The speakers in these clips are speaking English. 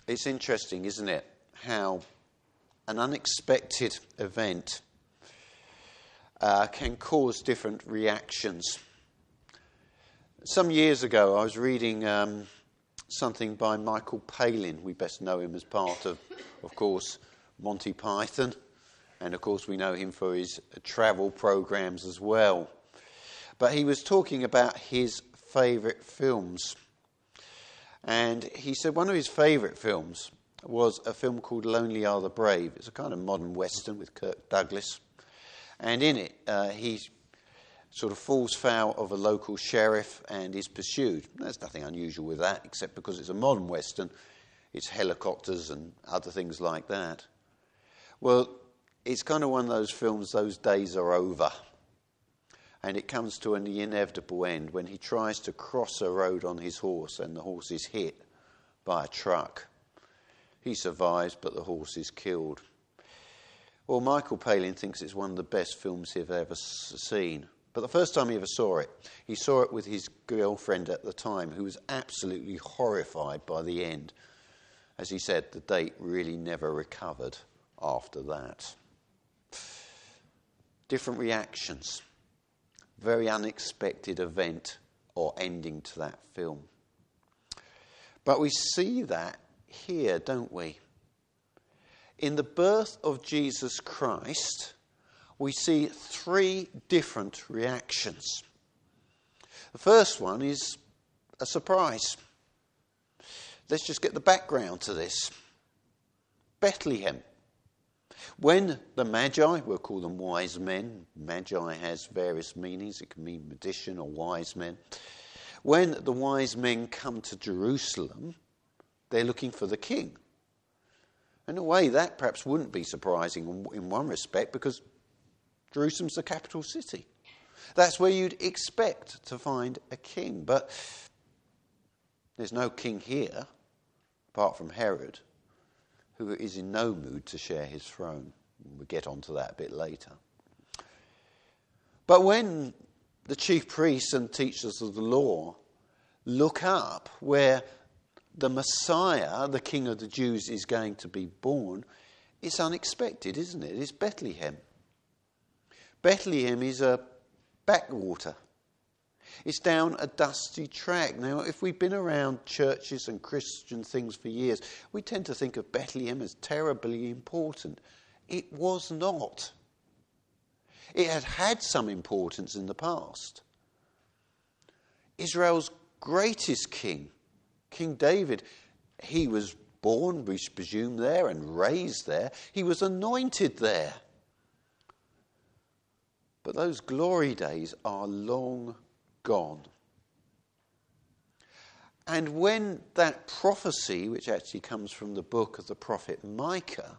It's interesting, isn't it, how an unexpected event can cause different reactions. Some years ago, I was reading something by Michael Palin. We best know him as part of course, Monty Python. And, of course, we know him for his travel programs as well. But he was talking about his favourite films. And he said one of his favourite films was a film called Lonely Are the Brave. It's a kind of modern western with Kirk Douglas. And in it, he sort of falls foul of a local sheriff and is pursued. There's nothing unusual with that, except because it's a modern western. It's helicopters and other things like that. Well, it's kind of one of those films, those days are over. And it comes to an inevitable end when he tries to cross a road on his horse and the horse is hit by a truck. He survives, but the horse is killed. Well, Michael Palin thinks it's one of the best films he's ever seen. But the first time he ever saw it, he saw it with his girlfriend at the time, who was absolutely horrified by the end. As he said, the date really never recovered after that. Different reactions. Very unexpected event or ending to that film. But we see that here, don't we? In the birth of Jesus Christ, we see three different reactions. The first one is a surprise. Let's just get the background to this. Bethlehem. When the Magi, we'll call them wise men. Magi has various meanings. It can mean magician or wise men. When the wise men come to Jerusalem, they're looking for the king. In a way, that perhaps wouldn't be surprising in one respect, because Jerusalem's the capital city. That's where you'd expect to find a king. But there's no king here, apart from Herod, who is in no mood to share his throne. We'll get onto that a bit later. But when the chief priests and teachers of the law look up where the Messiah, the King of the Jews, is going to be born, it's unexpected, isn't it? It's Bethlehem. Bethlehem is a backwater. It's down a dusty track. Now, if we've been around churches and Christian things for years, we tend to think of Bethlehem as terribly important. It was not. It had had some importance in the past. Israel's greatest king, King David, he was born, we presume, there and raised there. He was anointed there. But those glory days are long gone. And when that prophecy, which actually comes from the book of the prophet Micah,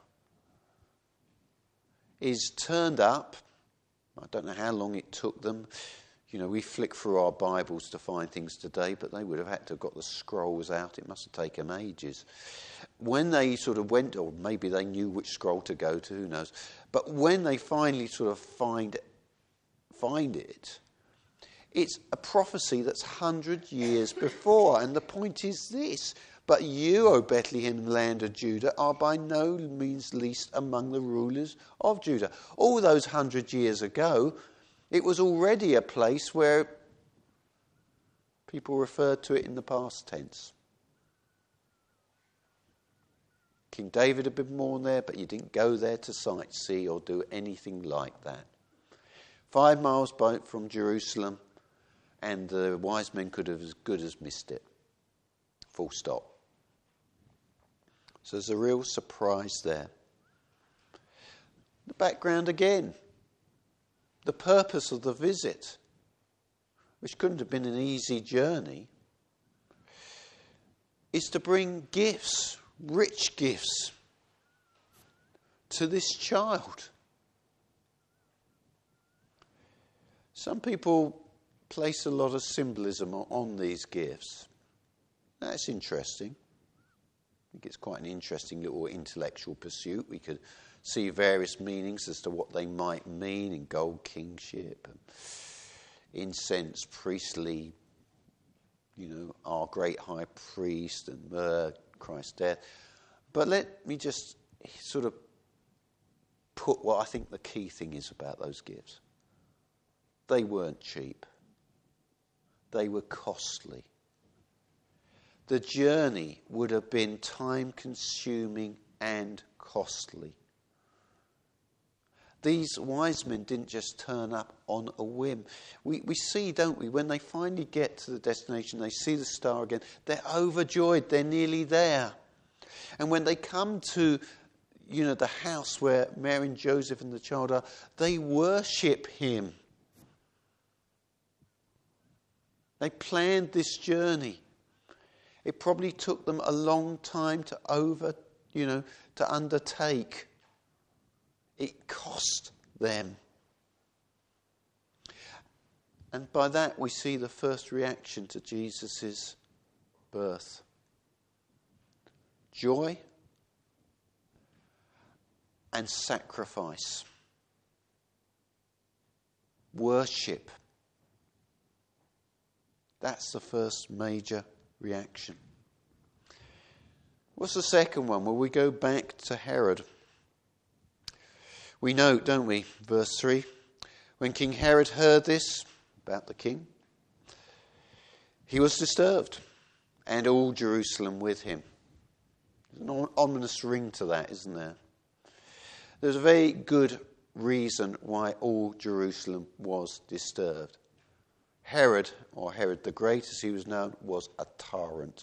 is turned up, I don't know how long it took them. You know, we flick through our Bibles to find things today, but they would have had to have got the scrolls out. It must have taken them ages. When they sort of went, or maybe they knew which scroll to go to, who knows. But when they finally sort of find it, it's a prophecy that's 100 years before. And the point is this: but you, O Bethlehem, land of Judah, are by no means least among the rulers of Judah. All those 100 years ago, it was already a place where people referred to it in the past tense. King David had been born there, but you didn't go there to sightsee or do anything like that. 5 miles boat from Jerusalem, and the wise men could have as good as missed it. Full stop. So there's a real surprise there. The background again. The purpose of the visit, which couldn't have been an easy journey, is to bring gifts, rich gifts, to this child. Some people place a lot of symbolism on these gifts. That's interesting. I think it's quite an interesting little intellectual pursuit. We could see various meanings as to what they might mean in gold kingship, and incense, priestly, our great high priest, and myrrh, Christ's death. But let me just sort of put what I think the key thing is about those gifts. They weren't cheap. They were costly. The journey would have been time-consuming and costly. These wise men didn't just turn up on a whim. We see, don't we, when they finally get to the destination, they see the star again, they're overjoyed, they're nearly there. And when they come to, the house where Mary and Joseph and the child are, they worship him. They planned this journey. It probably took them a long time to undertake. It cost them. And by that we see the first reaction to Jesus' birth. Joy and sacrifice. Worship. That's the first major reaction. What's the second one? Well, we go back to Herod. We know, don't we, verse 3, when King Herod heard this about the king, he was disturbed, and all Jerusalem with him. There's an ominous ring to that, isn't there? There's a very good reason why all Jerusalem was disturbed. Herod, or Herod the Great as he was known, was a tyrant.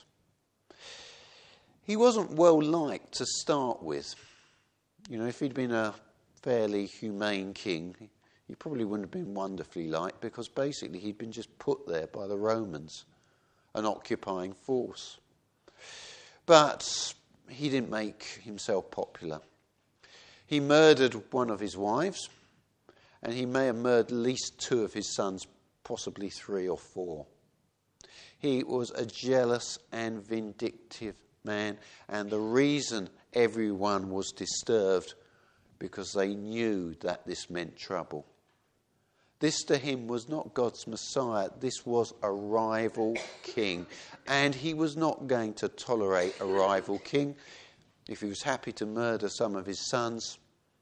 He wasn't well liked to start with. If he'd been a fairly humane king, he probably wouldn't have been wonderfully liked, because basically he'd been just put there by the Romans, an occupying force. But he didn't make himself popular. He murdered one of his wives, and he may have murdered at least 2 of his sons, possibly 3 or 4. He was a jealous and vindictive man, and the reason everyone was disturbed because they knew that this meant trouble. This to him was not God's Messiah. This was a rival king. And he was not going to tolerate a rival king. If he was happy to murder some of his sons,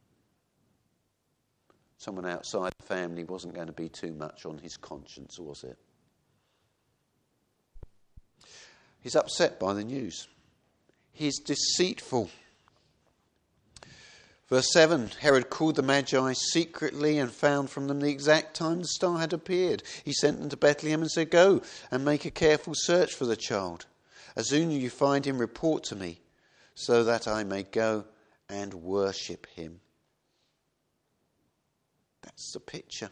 someone outside the family wasn't going to be too much on his conscience, was it? He's upset by the news. He's deceitful. Verse 7, Herod called the Magi secretly and found from them the exact time the star had appeared. He sent them to Bethlehem and said, "Go and make a careful search for the child. As soon as you find him, report to me, so that I may go and worship him." That's the picture.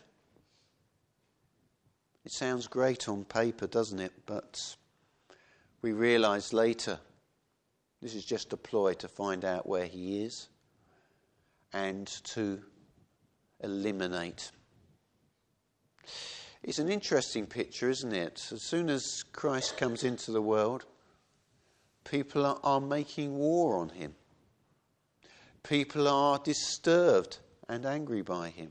It sounds great on paper, doesn't it? But we realise later this is just a ploy to find out where he is and to eliminate. It's an interesting picture, isn't it? As soon as Christ comes into the world, people are making war on him. People are disturbed and angry by him.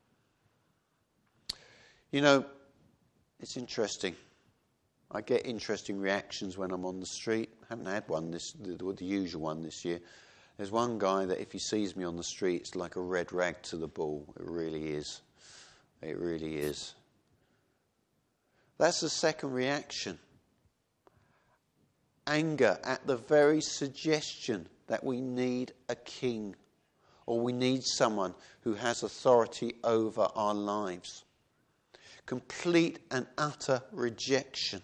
It's interesting. I get interesting reactions when I'm on the street. I haven't had one the usual one this year. There's one guy that if he sees me on the street, it's like a red rag to the bull. It really is. It really is. That's the second reaction. Anger at the very suggestion that we need a king, or we need someone who has authority over our lives. Complete and utter rejection.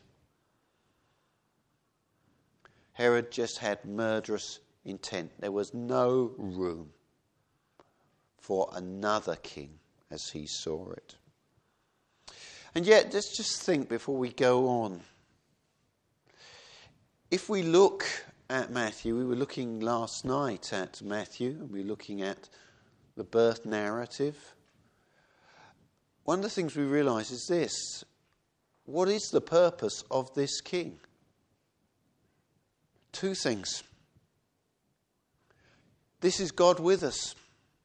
Herod just had murderous intent. There was no room for another king as he saw it. And yet, let's just think before we go on. If we look at Matthew, we were looking last night at Matthew, and we were looking at the birth narrative. One of the things we realise is this: what is the purpose of this king? 2 things. This is God with us.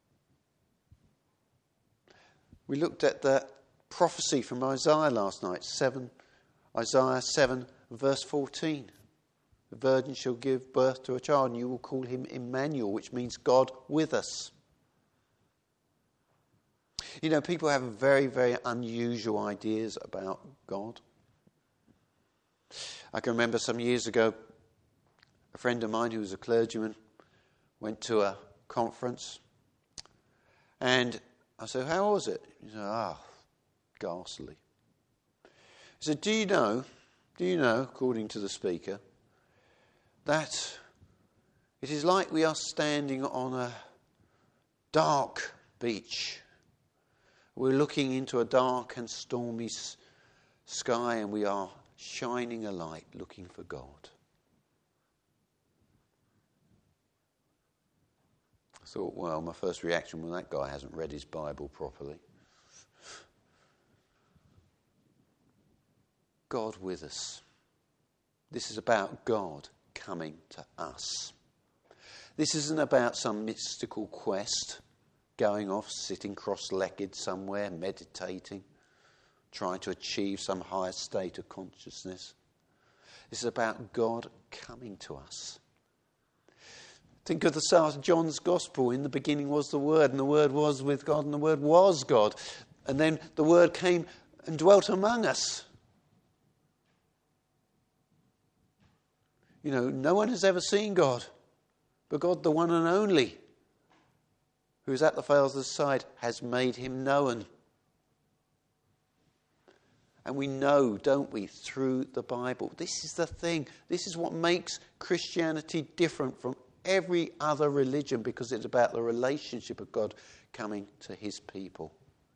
We looked at the prophecy from Isaiah last night, Isaiah 7, verse 14. The virgin shall give birth to a child, and you will call him Emmanuel, which means God with us. You know, people have very, very unusual ideas about God. I can remember some years ago, a friend of mine who was a clergyman went to a conference, and I said, "How was it?" He said, ghastly. He said, do you know, according to the speaker, that it is like we are standing on a dark beach. We're looking into a dark and stormy sky, and we are shining a light looking for God. I thought, well, my first reaction was that guy hasn't read his Bible properly. God with us. This is about God coming to us. This isn't about some mystical quest, going off, sitting cross-legged somewhere, meditating, trying to achieve some higher state of consciousness. This is about God coming to us. Think of the start of John's Gospel. In the beginning was the Word, and the Word was with God, and the Word was God. And then the Word came and dwelt among us. You know, no one has ever seen God, but God, the one and only, who is at the Father's side, has made him known. And we know, don't we, through the Bible. This is the thing. This is what makes Christianity different from every other religion, because it's about the relationship of God coming to his people.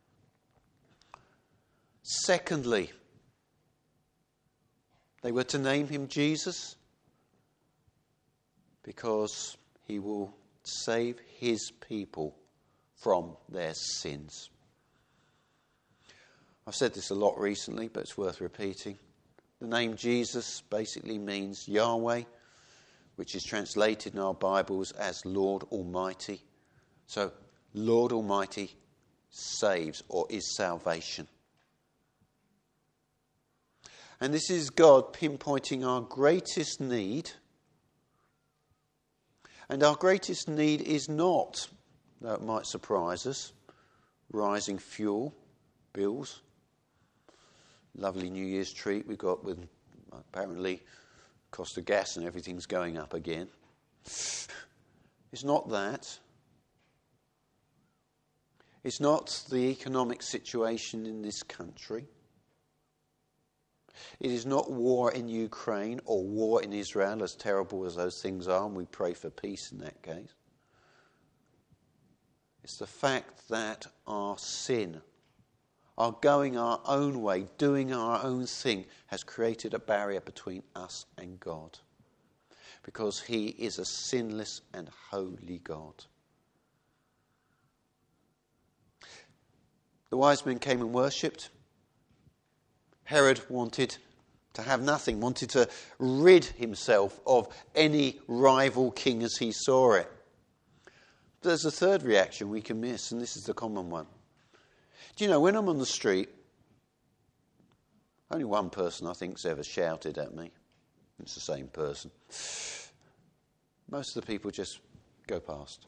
Secondly, they were to name him Jesus because he will save his people from their sins. I've said this a lot recently, but it's worth repeating. The name Jesus basically means Yahweh, which is translated in our Bibles as Lord Almighty. So, Lord Almighty saves, or is salvation. And this is God pinpointing our greatest need. And our greatest need is not, though it might surprise us, rising fuel bills. Lovely New Year's treat we got with apparently cost of gas and everything's going up again. It's not that. It's not the economic situation in this country. It is not war in Ukraine or war in Israel, as terrible as those things are, and we pray for peace in that case. It's the fact that our sin, our going our own way, doing our own thing, has created a barrier between us and God. Because he is a sinless and holy God. The wise men came and worshipped. Herod wanted to have nothing, wanted to rid himself of any rival king as he saw it. But there's a third reaction we can miss, and this is the common one. Do you know, when I'm on the street, only one person I think's ever shouted at me. It's the same person. Most of the people just go past.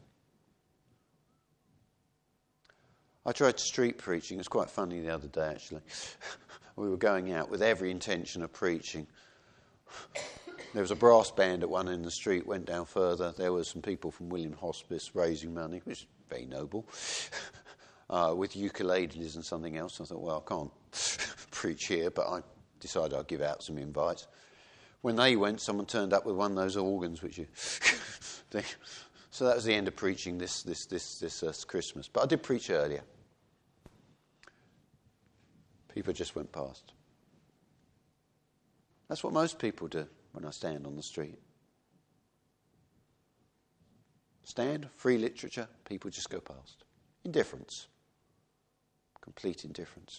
I tried street preaching. It was quite funny the other day, actually. We were going out with every intention of preaching. There was a brass band at one end of the street, went down further. There were some people from William Hospice raising money, which is very noble, with ukuleles and something else. I thought, well, I can't preach here, but I decided I'd give out some invites. When they went, someone turned up with one of those organs, which you... So that was the end of preaching this Christmas. But I did preach earlier. People just went past. That's what most people do when I stand on the street. Stand, free literature, people just go past. Indifference. Complete indifference.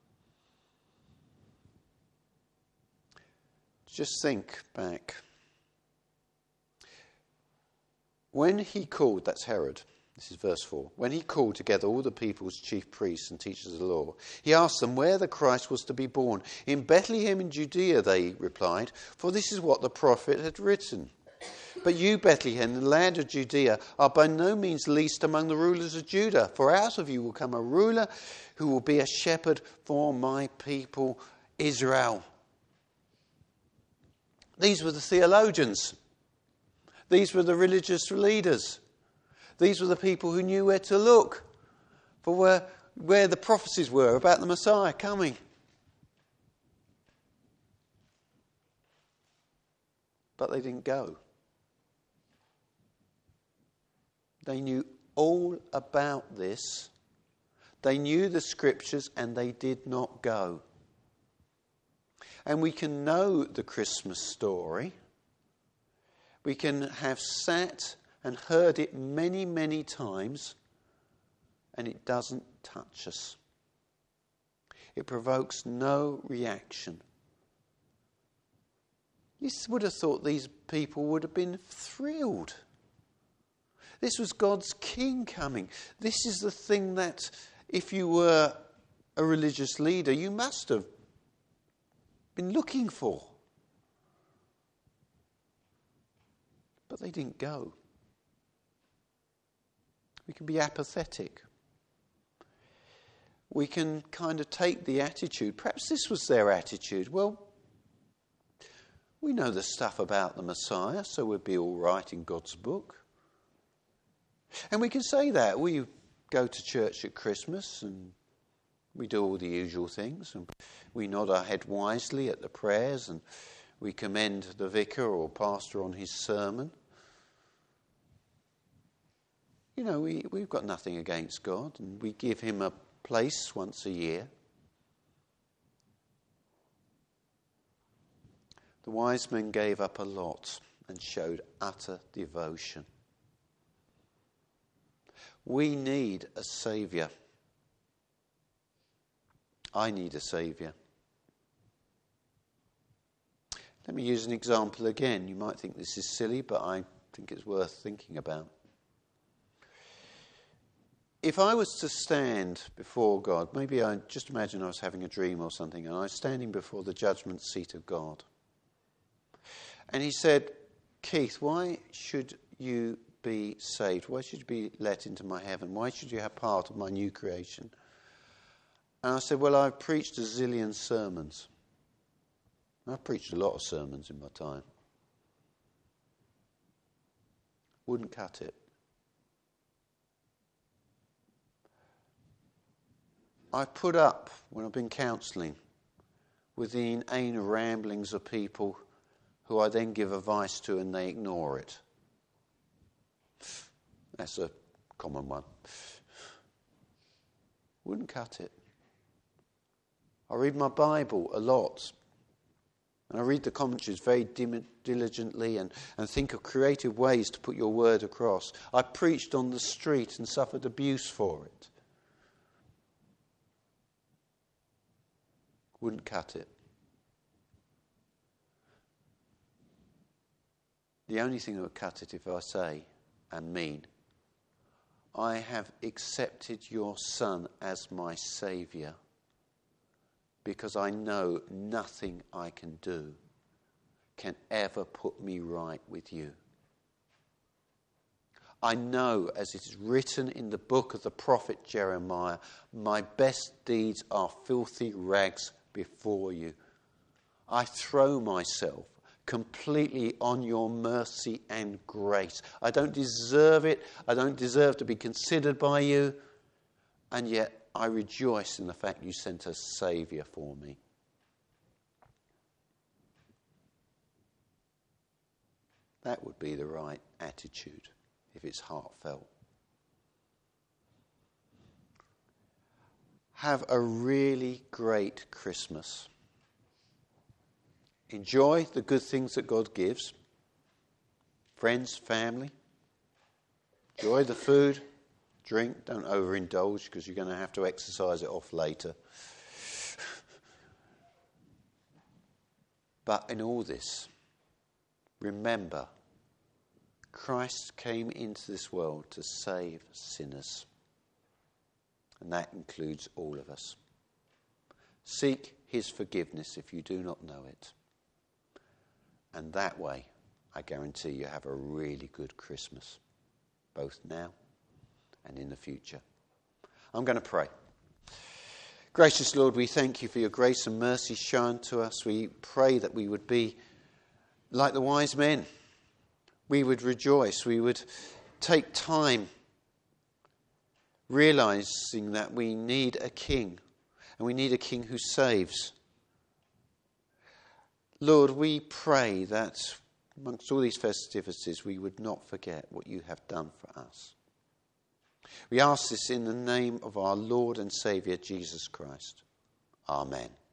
Just think back. When he called, that's Herod, This is verse 4. When he called together all the people's chief priests and teachers of the law, he asked them where the Christ was to be born. In Bethlehem in Judea, they replied, for this is what the prophet had written. But you, Bethlehem, the land of Judea, are by no means least among the rulers of Judah, for out of you will come a ruler who will be a shepherd for my people Israel. These were the theologians. These were the religious leaders. These were the people who knew where to look for where the prophecies were about the Messiah coming. But they didn't go. They knew all about this. They knew the scriptures and they did not go. And we can know the Christmas story. We can have sat and heard it many, many times, and it doesn't touch us. It provokes no reaction. You would have thought these people would have been thrilled. This was God's king coming. This is the thing that, if you were a religious leader, you must have been looking for. But they didn't go. We can be apathetic. We can kind of take the attitude. Perhaps this was their attitude. Well, we know the stuff about the Messiah, so we'll be all right in God's book. And we can say that. We go to church at Christmas and we do all the usual things. And we nod our head wisely at the prayers and we commend the vicar or pastor on his sermon. You know, we've got nothing against God, and we give him a place once a year. The wise men gave up a lot and showed utter devotion. We need a saviour. I need a saviour. Let me use an example again. You might think this is silly, but I think it's worth thinking about. If I was to stand before God, maybe I just imagine I was having a dream or something, and I was standing before the judgment seat of God. And he said, Keith, why should you be saved? Why should you be let into my heaven? Why should you have part of my new creation? And I said, well, I've preached a zillion sermons. I've preached a lot of sermons in my time. Wouldn't cut it. I put up, when I've been counselling, with the inane ramblings of people who I then give advice to and they ignore it. That's a common one. Wouldn't cut it. I read my Bible a lot. And I read the commentaries very diligently and think of creative ways to put your word across. I preached on the street and suffered abuse for it. Wouldn't cut it. The only thing that would cut it if I say and mean, I have accepted your Son as my Saviour because I know nothing I can do can ever put me right with you. I know, as it is written in the book of the prophet Jeremiah, my best deeds are filthy rags before you. I throw myself completely on your mercy and grace. I don't deserve it. I don't deserve to be considered by you. And yet I rejoice in the fact you sent a Saviour for me. That would be the right attitude if it's heartfelt. Have a really great Christmas. Enjoy the good things that God gives. Friends, family. Enjoy the food, drink. Don't overindulge because you're going to have to exercise it off later. But in all this, remember, Christ came into this world to save sinners. And that includes all of us. Seek his forgiveness if you do not know it. And that way, I guarantee you have a really good Christmas, both now and in the future. I'm going to pray. Gracious Lord, we thank you for your grace and mercy shown to us. We pray that we would be like the wise men. We would rejoice. We would take time realizing that we need a king, and we need a king who saves. Lord, we pray that amongst all these festivities we would not forget what you have done for us. We ask this in the name of our Lord and Saviour Jesus Christ. Amen.